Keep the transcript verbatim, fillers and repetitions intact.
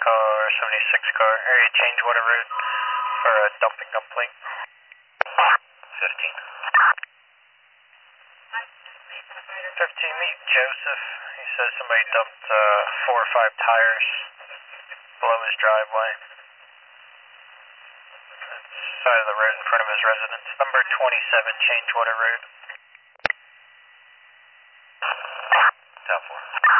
car, seventy-six car, area change water route for a dumping dumpling. fifteen. fifteen, meet Joseph. He says somebody dumped uh, four or five tires below his driveway. Side of the road in front of his residence. Number twenty-seven, change water route. Top four.